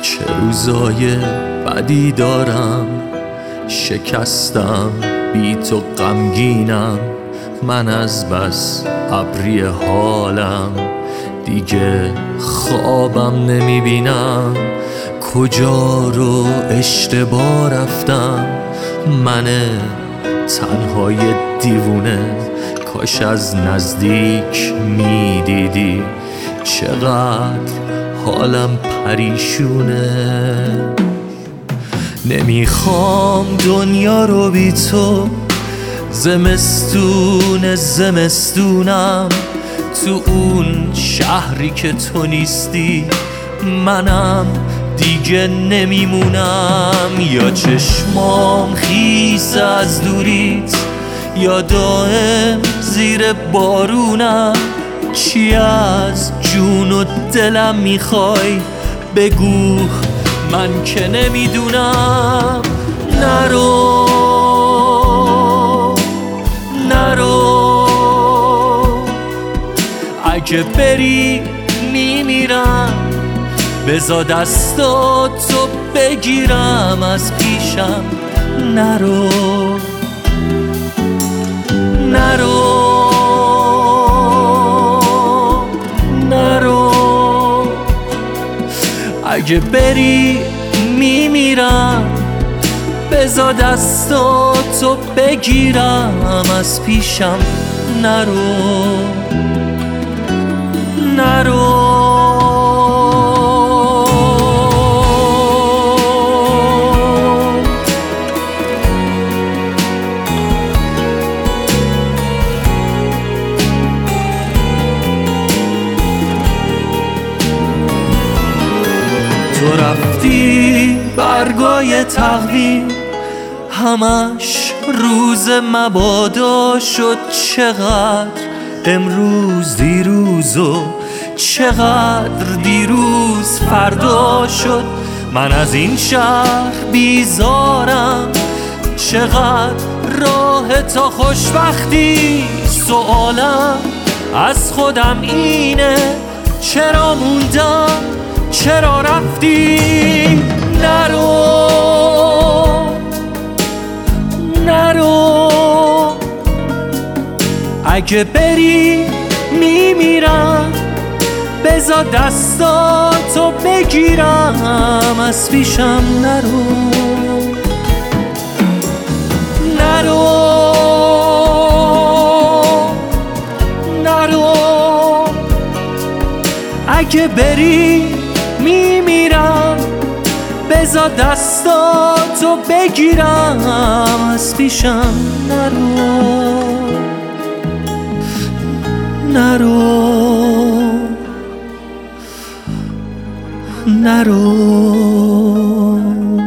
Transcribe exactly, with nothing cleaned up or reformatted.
چه روزای بدی دارم، شکستم بی تو غمگینم. من از بس ابری حالم دیگه خوابم نمیبینم. کجا رو اشتباه رفتم من تنهای دیوونه؟ کاش از نزدیک میدیدی چقدر حالم پریشونه. نمیخوام دنیا رو بی تو، زمستون زمستونم تو اون شهری که تو نیستی. منم دیگه نمیمونم، یا چشمام خیس از دوریت یا دائم زیر بارونم. چی از جون و دلم میخوای بگو، من که نمیدونم. نرو نرو، اگه بری میمیرم. بذار دستاتو بگیرم از پیشم. نرو نرو نرو، اگه بری میمیرم. بذار دستاتو بگیرم از پیشم. نرو نرو تو رفتی برگای تقویم همش روز مبادا شد. چقدر امروز دیروز و چقدر دیروز فردا شد. من از این شهر بیزارم، چقدر راه تا خوشبختی. سوالم از خودم اینه، چرا موندم چرا رفتی؟ نرو نرو، اگه بری میمیرم. بذار دستاتو بگیرم از پیشم. نرو نرو نرو، اگه بری میمیرم. بذار دستاتو بگیرم از پیشم. نرو نرو نرو